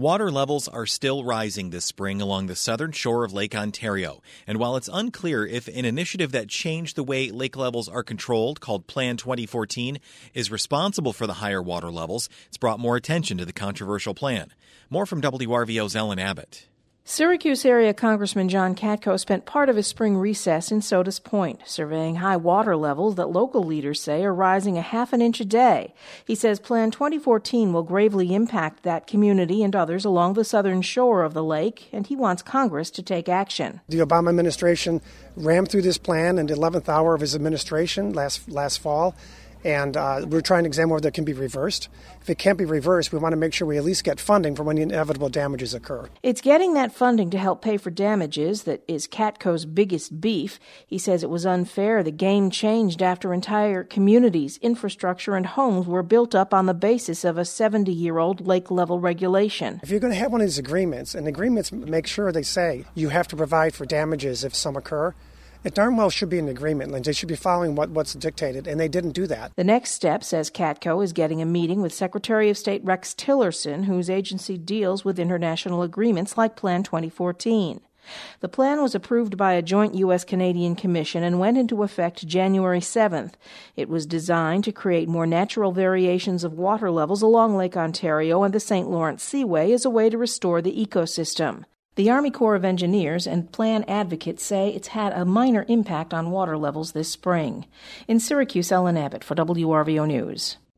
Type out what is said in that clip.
Water levels are still rising this spring along the southern shore of Lake Ontario. And while it's unclear if an initiative that changed the way lake levels are controlled, called Plan 2014, is responsible for the higher water levels, it's brought more attention to the controversial plan. More from WRVO's Ellen Abbott. Syracuse area Congressman John Katko spent part of his spring recess in Sodas Point, surveying high water levels that local leaders say are rising a half an inch a day. He says Plan 2014 will gravely impact that community and others along the southern shore of the lake, and he wants Congress to take action. The Obama administration rammed through this plan in the 11th hour of his administration last fall. And we're trying to examine whether it can be reversed. If it can't be reversed, we want to make sure we at least get funding for when the inevitable damages occur. It's getting that funding to help pay for damages that is Katko's biggest beef. He says it was unfair. The game changed after entire communities, infrastructure, and homes were built up on the basis of a 70-year-old lake-level regulation. If you're going to have one of these agreements, and agreements make sure they say you have to provide for damages if some occur, it darn well should be an agreement, and they should be following what's dictated, and they didn't do that. The next step, says Katko, is getting a meeting with Secretary of State Rex Tillerson, whose agency deals with international agreements like Plan 2014. The plan was approved by a joint U.S.-Canadian commission and went into effect January 7th. It was designed to create more natural variations of water levels along Lake Ontario and the St. Lawrence Seaway as a way to restore the ecosystem. The Army Corps of Engineers and plan advocates say it's had a minor impact on water levels this spring. In Syracuse, Ellen Abbott for WRVO News.